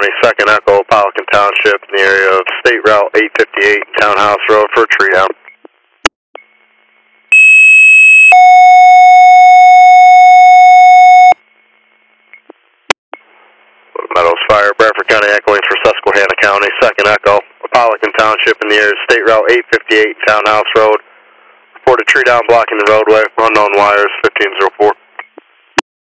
County, 2nd Echo, Pelican Township, in the area of State Route 858, Townhouse Road for a tree down. Meadows Fire, Bradford County echoing for Susquehanna County, 2nd Echo, Pelican Township, in the area of State Route 858, Townhouse Road. Report a tree down blocking the roadway, unknown wires, 1504.